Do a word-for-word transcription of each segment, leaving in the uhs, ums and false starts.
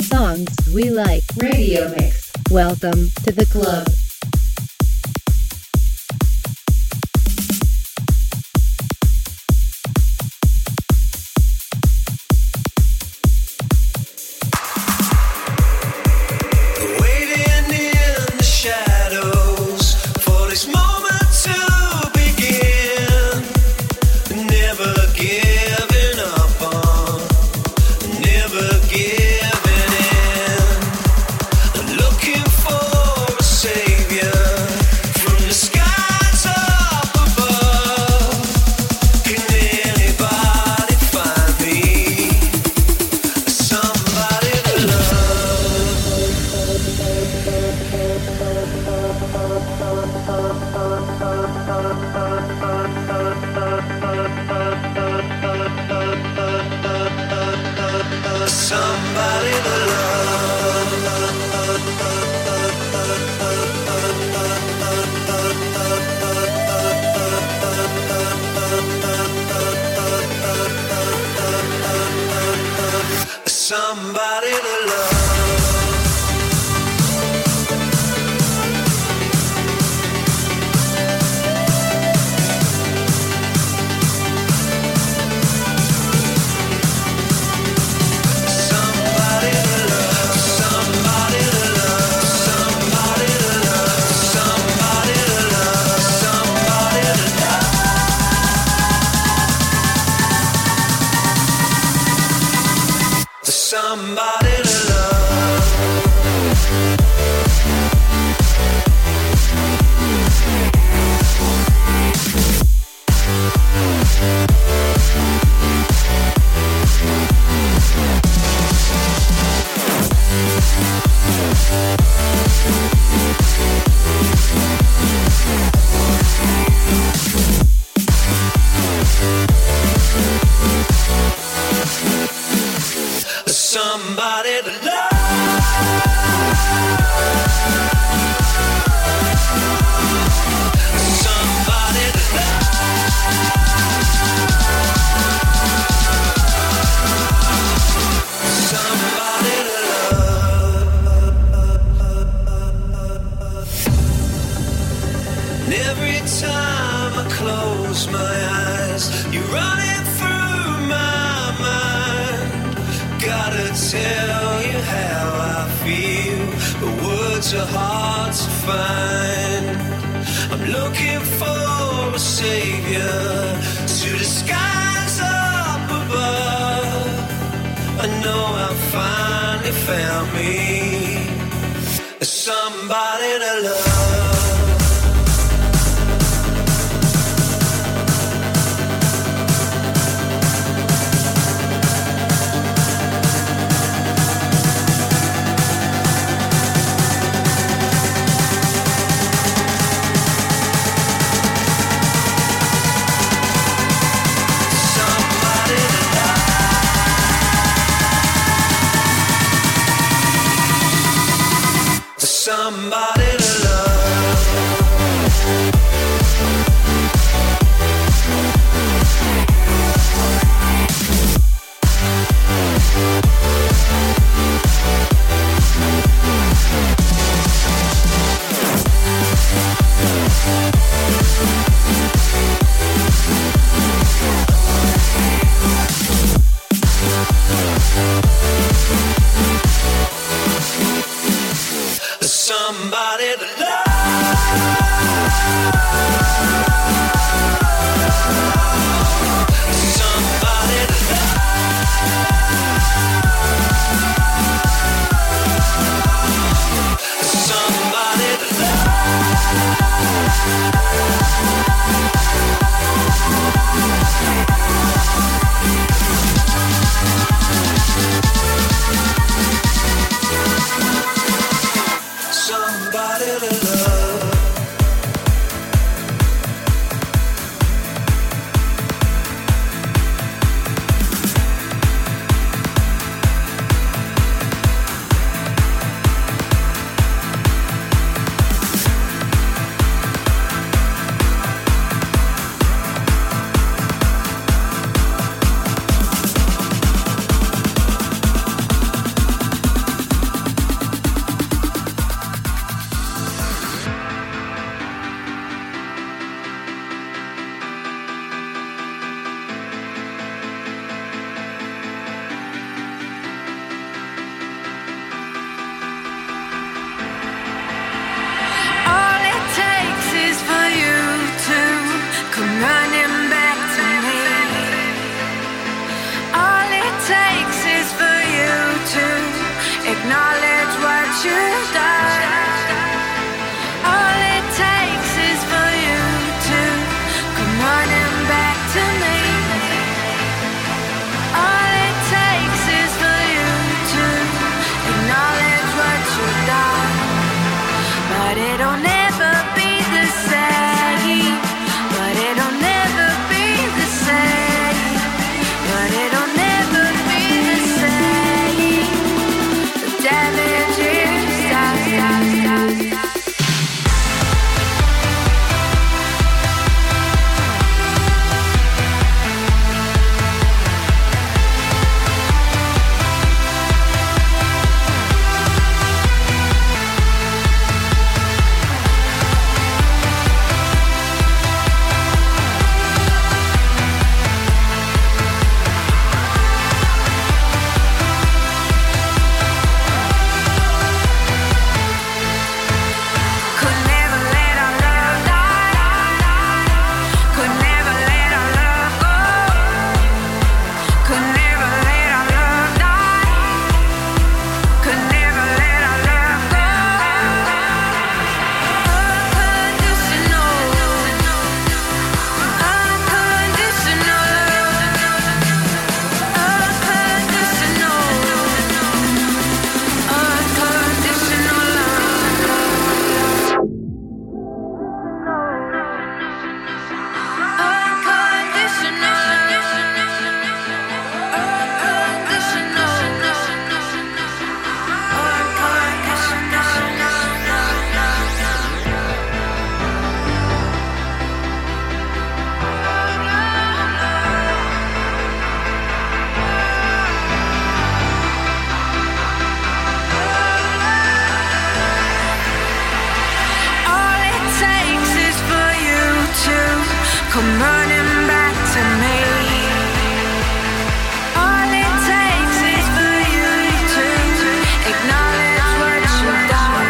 Songs we like. Radio mix. Welcome to the club. Somebody acknowledge what you've done. All it takes is for you to come running back to me. All it takes is for you to acknowledge what you've done. But it'll never be the same. But it'll never be the same. But it'll never be the same. The damage is done. Come running back to me. All it takes is for you to acknowledge what you've done.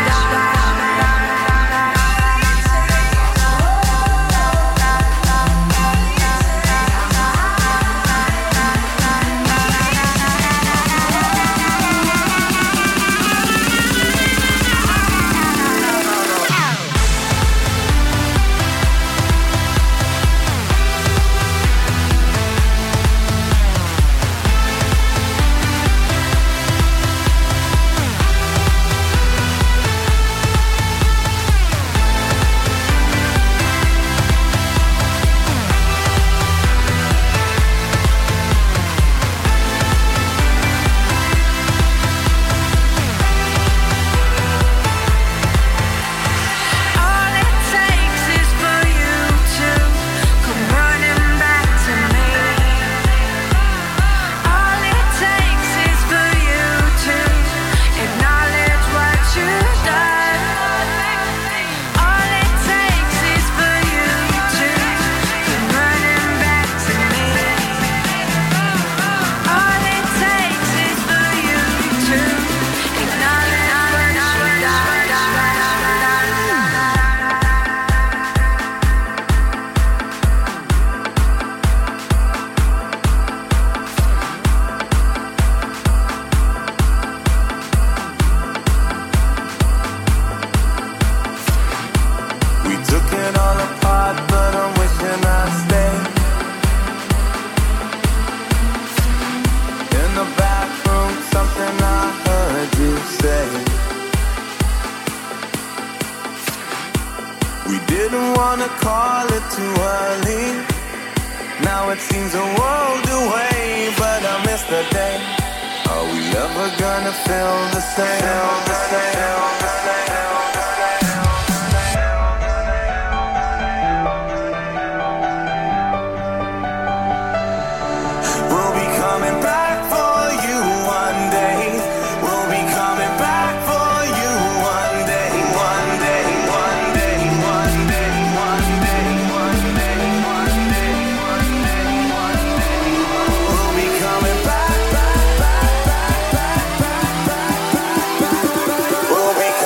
We'll be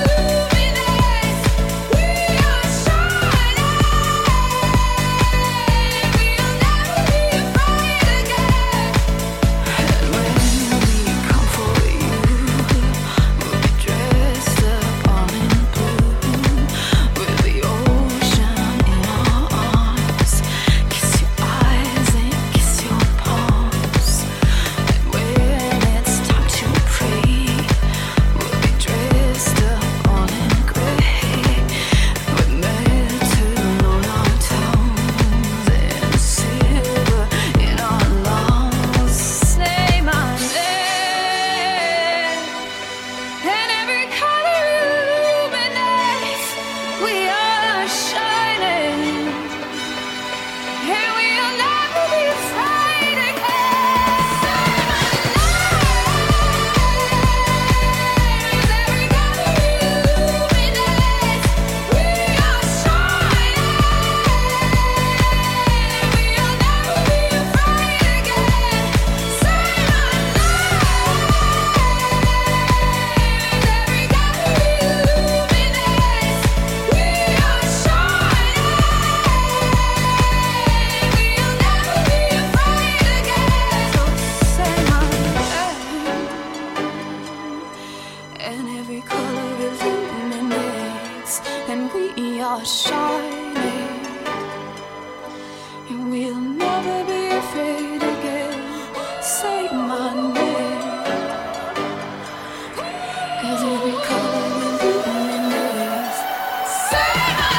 every color illuminates, and we are shining. never be afraid again. Say my name, 'cause every color illuminates. Say my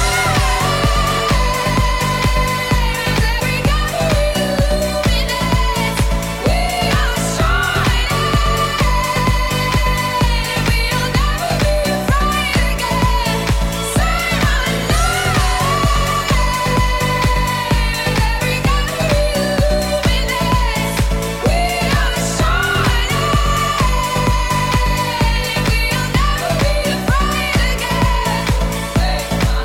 name, every color illuminates. We are shining, we'll never be afraid again. Say my name, every color illuminates. We are shining, we'll never be afraid again. Say my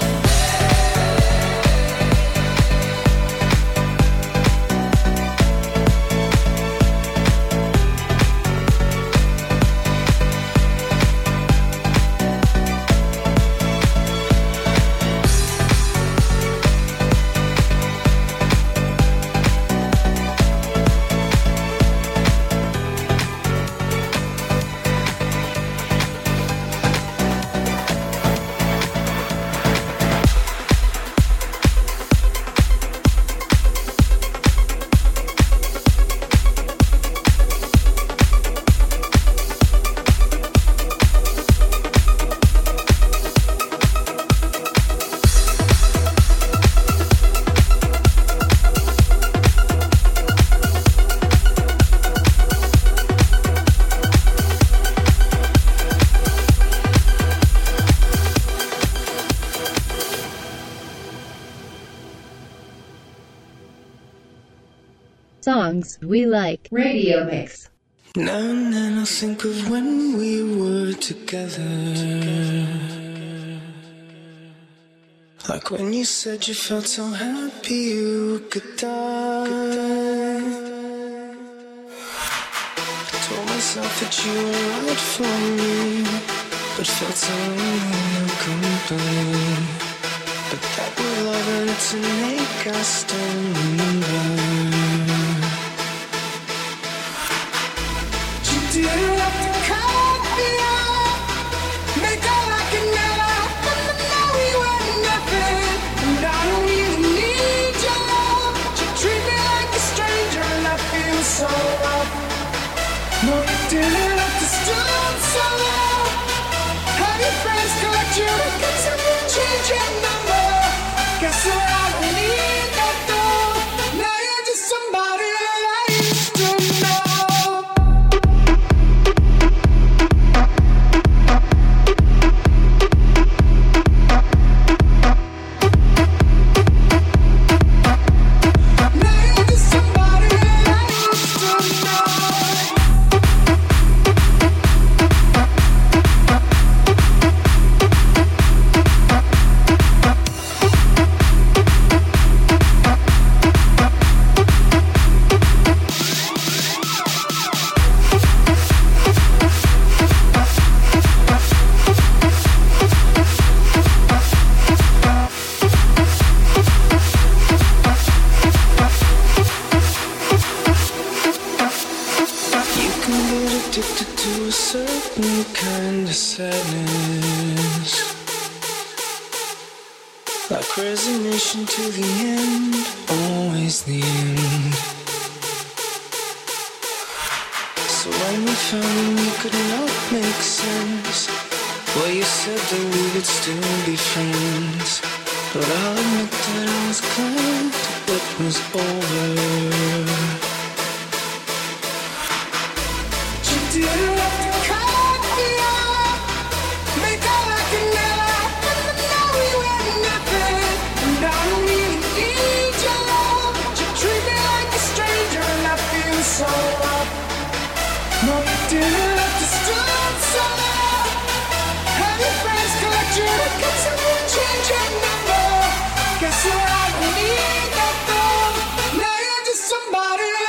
Songs we like. Radio mix. Now and then I think of when we were together. Like when you said you felt so happy you could die. I told myself that you were right for me, but felt so lonely and complete. But that was love and it's an ache I still remember. You didn't have to cut me off, make all like it never happened, but now we were nothing. And I don't even need your love. You treat me like a stranger and I feel so rough. No, you didn't have to stoop so low. Have your friends collect your records and then change your number. Guess what, I don't need that though. Now you're just somebody that I used to know. Resignation to the end, always the end. So when we found we could not make sense, well, you said that we would still be friends. But I'll admit that I was glad it was over. You didn't have to cut me off, make all like it never happened, but now we were nothing. And I don't even need your love. You treat me like a stranger and I feel so rough. No, you didn't have to stoop so low. Have your friends collect your records and then change your number. Guess what, I don't need that though. Now you're just somebody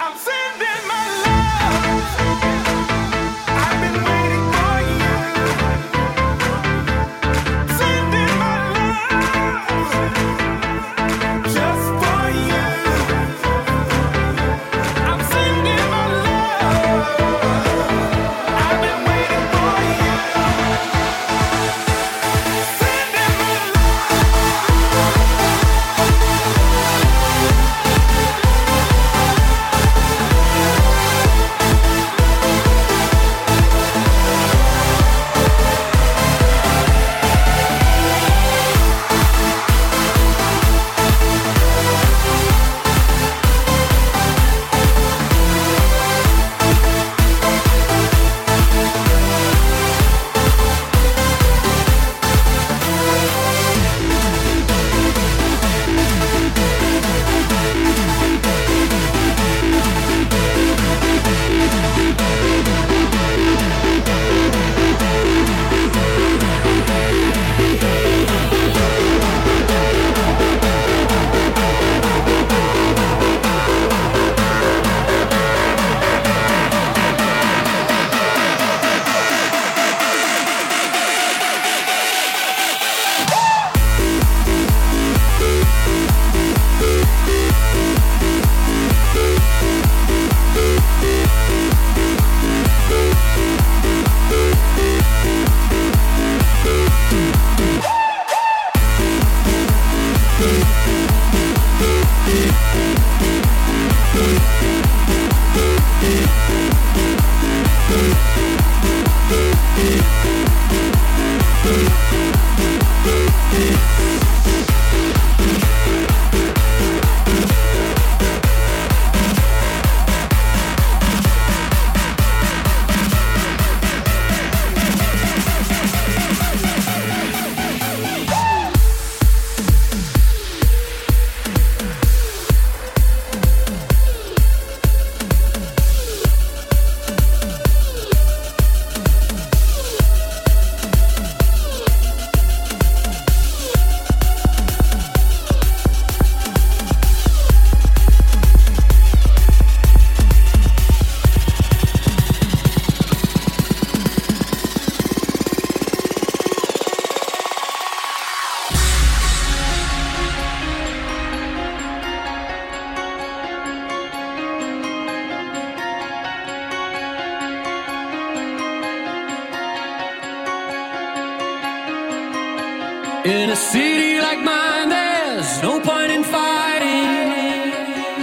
In a city like mine, there's no point in fighting.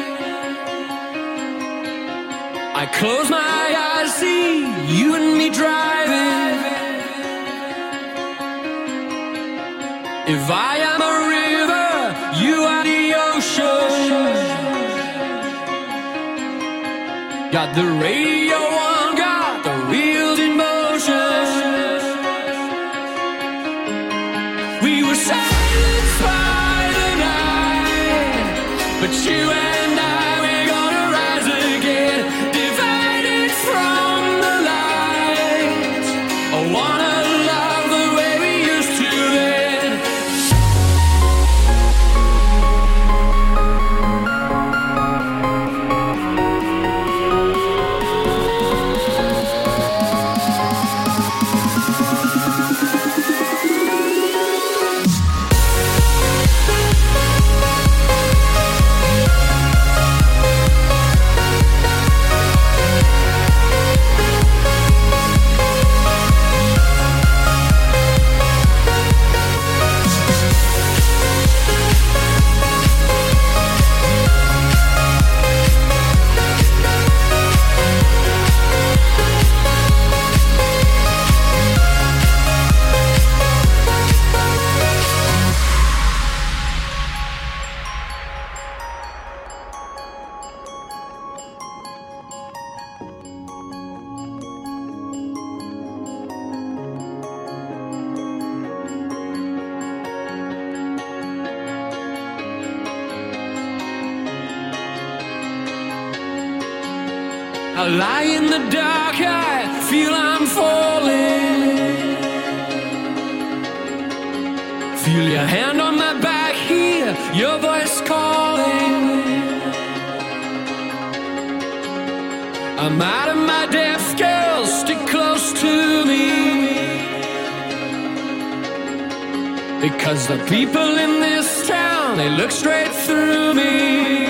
I close my eyes, see you and me driving. If I am a river, you are the ocean. Got the radio on, got the wheels in motion. We were silenced by the night, but you and I, we're gonna rise again, divided from the light. I wanna love the way we used to then. I lie in the dark, I feel I'm falling. Feel your hand on my back, hear your voice calling. I'm out of my depth, girl, stick close to me. Because the people in this town, they look straight through me.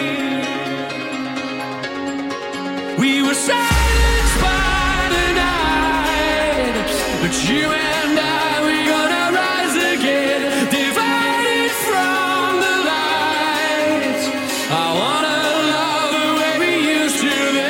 We were silenced by the night, but you and I, we're gonna rise again, divided from the light. I wanna love the way we used to be.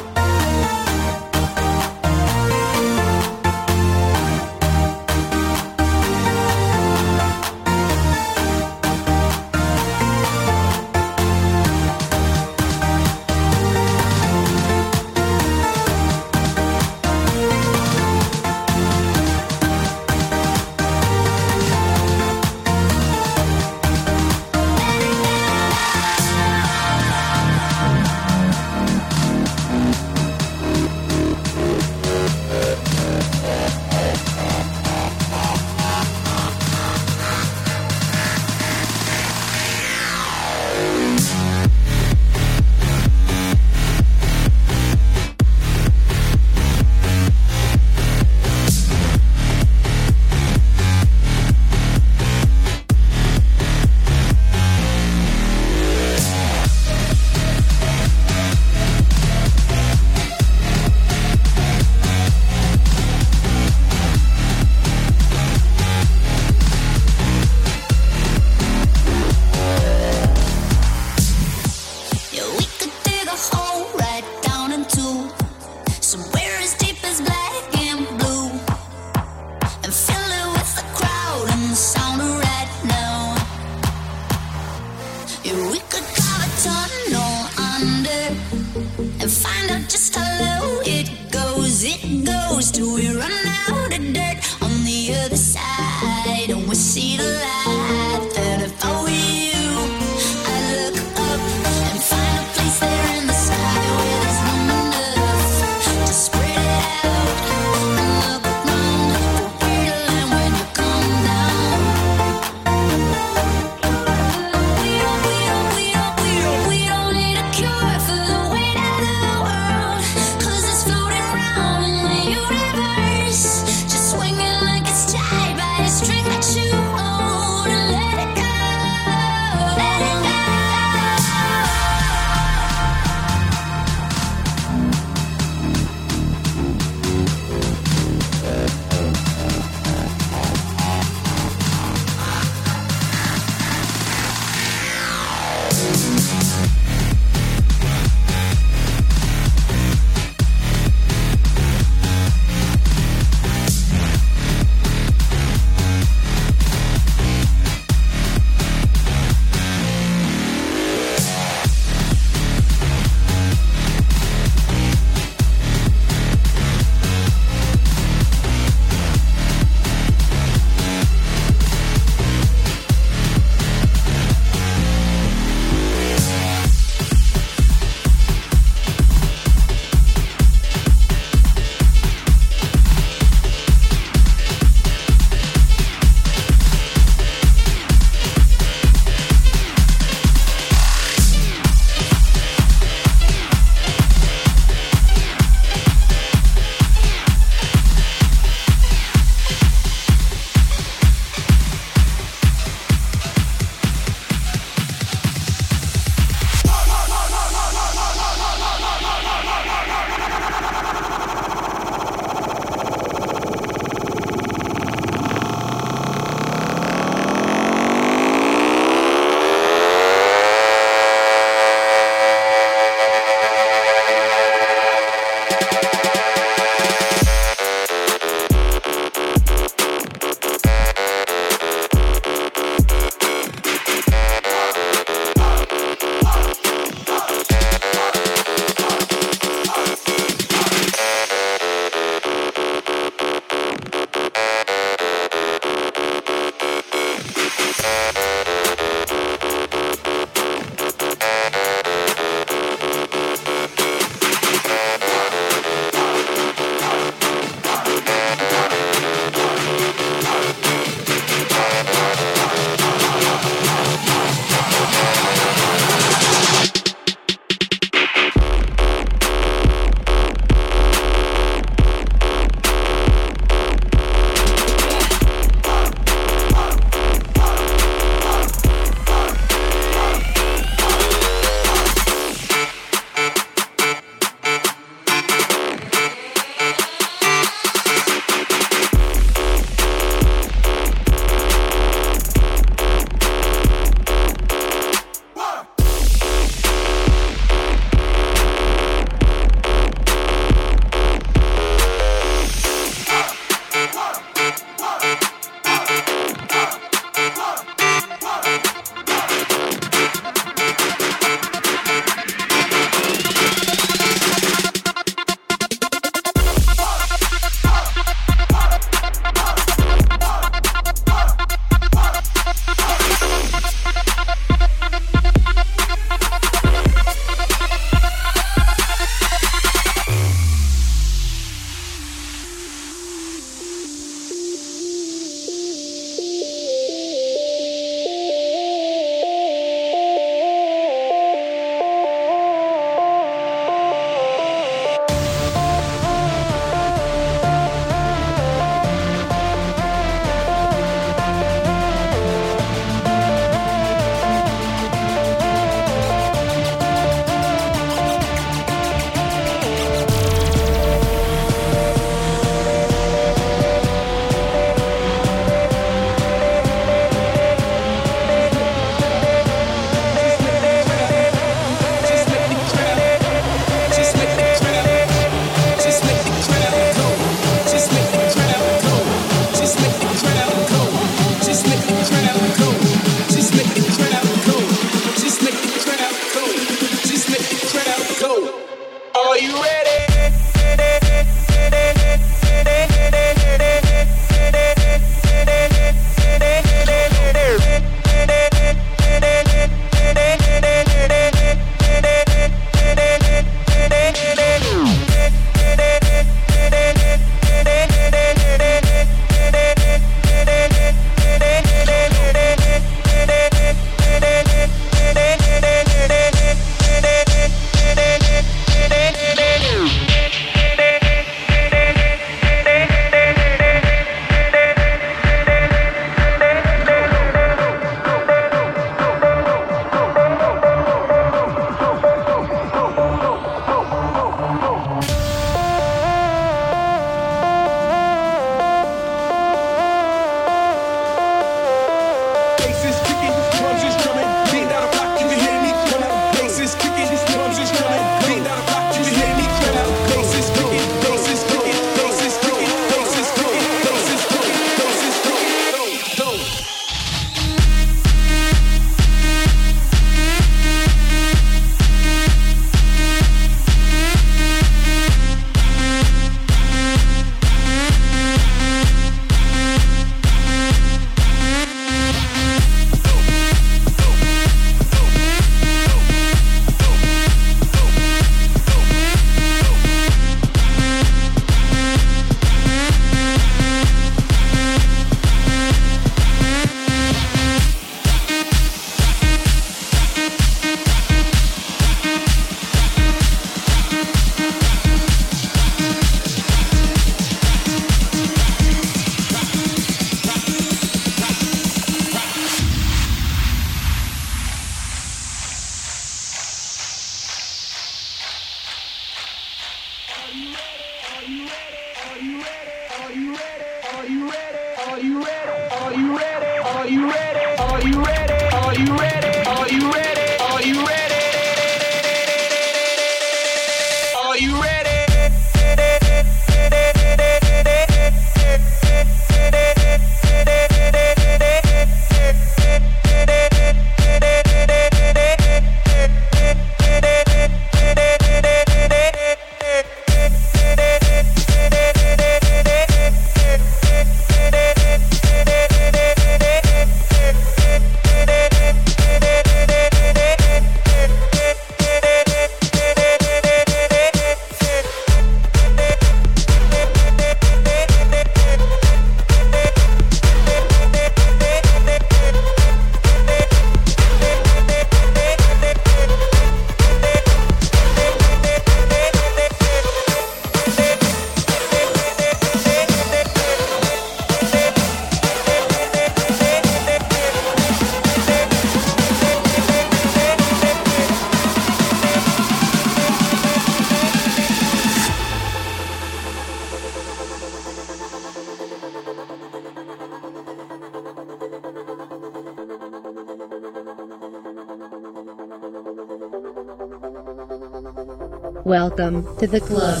Welcome to the club.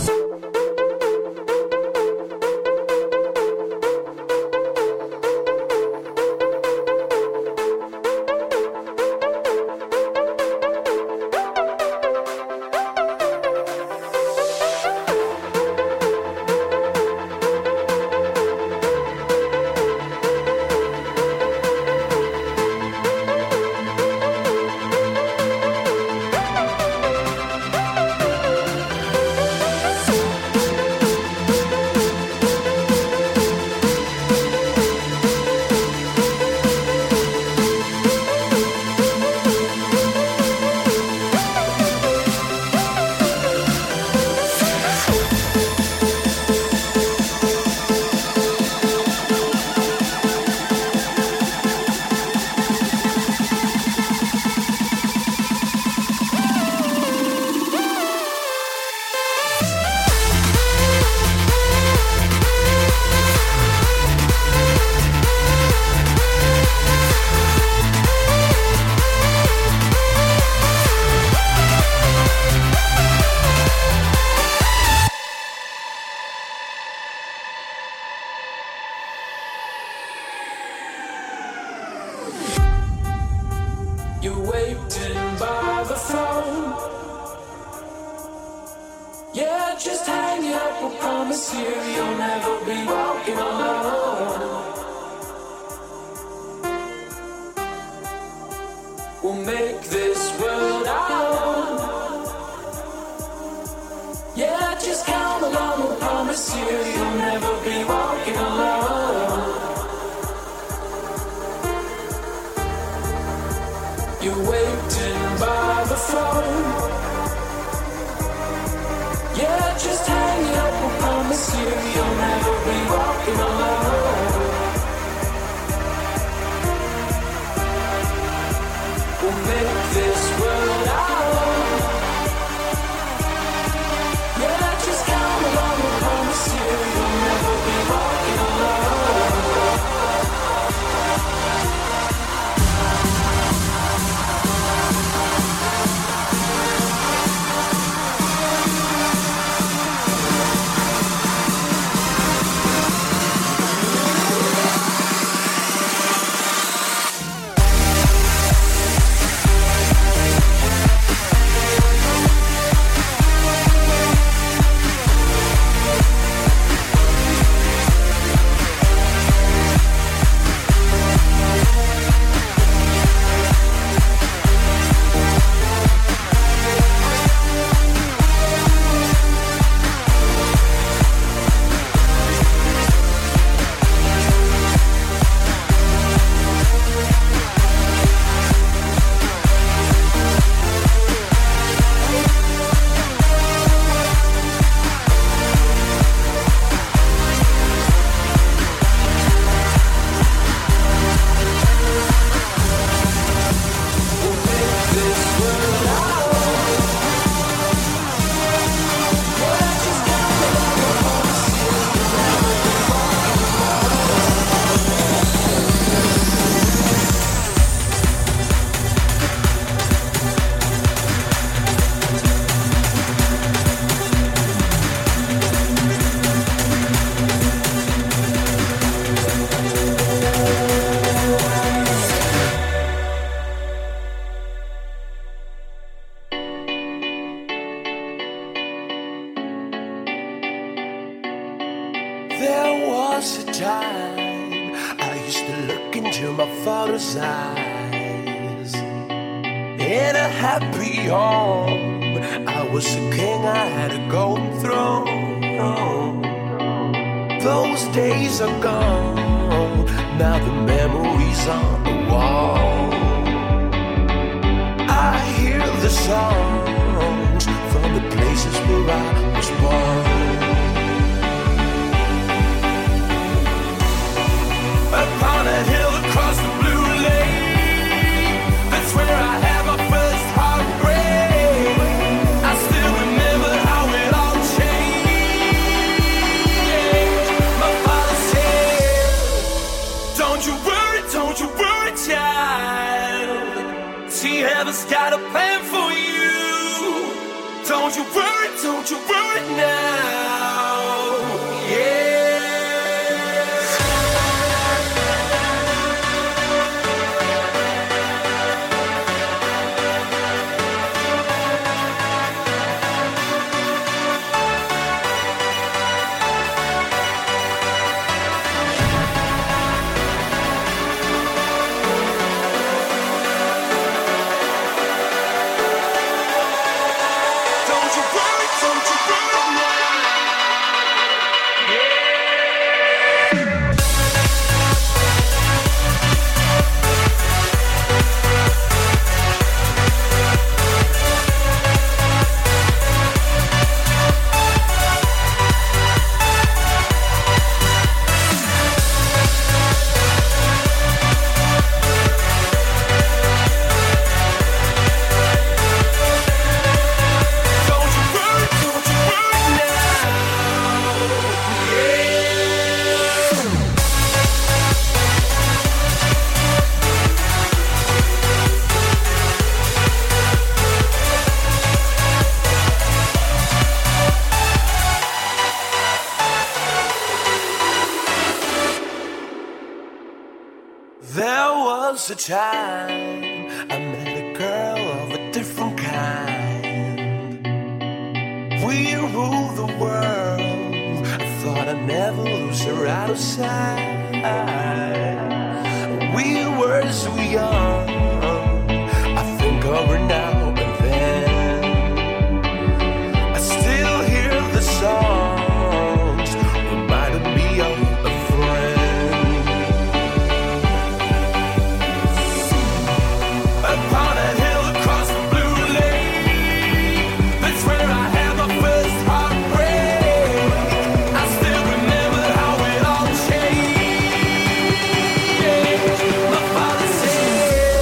Yeah, just hang up, I promise you, you'll never be walking was a time I used to look into my father's eyes. In a happy home, I was a king, I had a golden throne. Those days are gone, now the memories on the wall. I hear the songs from the places where I was born. Upon a hill across the blue lake, that's where I had my first heartbreak. I still remember how it all changed. My father said, don't you worry, don't you worry, child. See, heaven's got a plan for you. Don't you worry, don't you worry now. Yeah. A time I met a girl of a different kind. We ruled the world. I thought I'd never lose her out of sight. We were so young. I think of her now and then. I still hear the songs reminding me of a friend. Upon a hill across the blue lake, that's where I had my first heartbreak. I still remember how it all changed. My father said,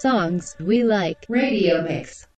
songs we like. Radio Mix.